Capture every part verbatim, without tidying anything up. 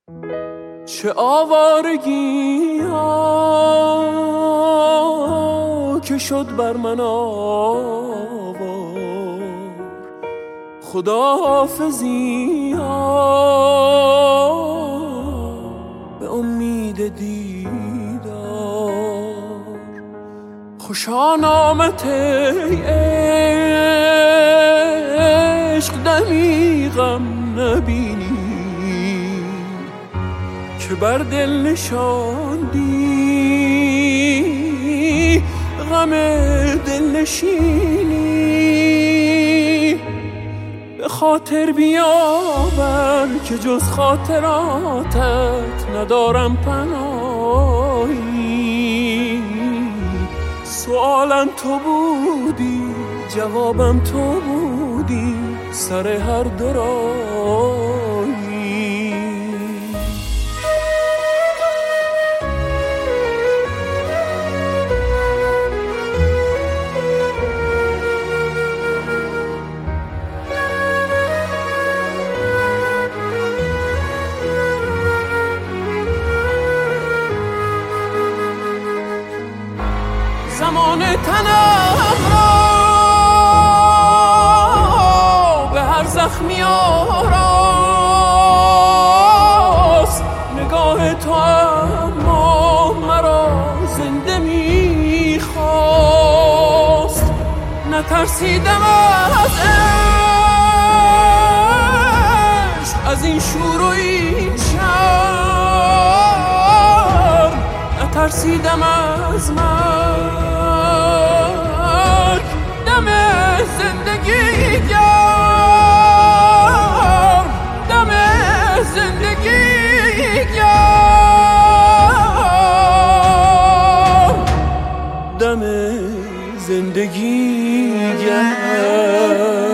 چه آوارگی ها که شد بر من آوار، خداحافظی ها به امید دیدار. خوشا نامت ای عشق دمی غم نبینی که بر دل نشاندی غم دل نشینی. به خاطر بیاور که جز خاطراتت ندارم پناهی. سوالم تو بودی جوابم تو بودی سر هر دو راهی. زمان تنم را به هر زخمی آراست. نگاه تو اما مرا زنده میخواست. نترسیدم از عشق، از این شور و این شرم. نترسیدم از من دم زندگی گرم، دم زندگی گرم، دم زندگی گرم.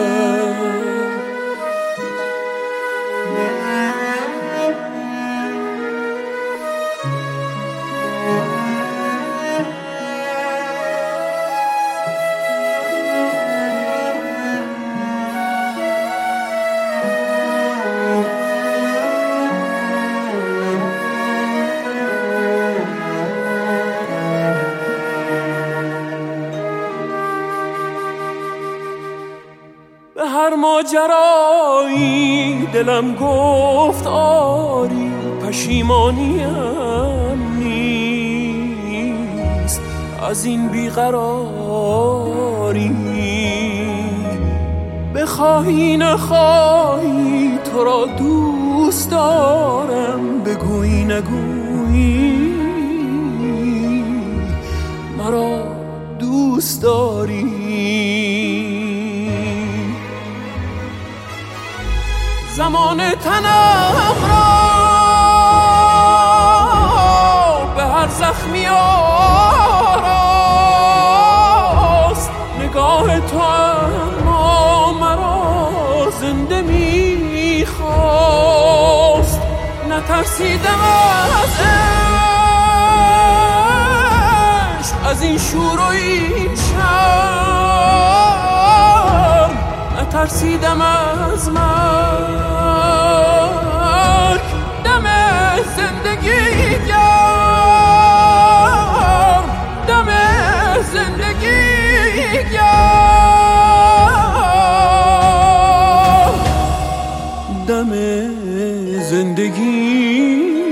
به هر ماجرایی دلم گفت آری، پشیمانیم نیست از این بیقراری. بخواهی نخواهی تو را دوست دارم، بگویی نگویی مرا دوست داری. زمان تنم را به هر زخمی آراست. نگاه تو اما مرا زنده میخواست. نترسیدم از عشق، از این شور و این شرم. نترسیدم از مرگ دم زندگی گرم، دم زندگی گرم، دم زندگی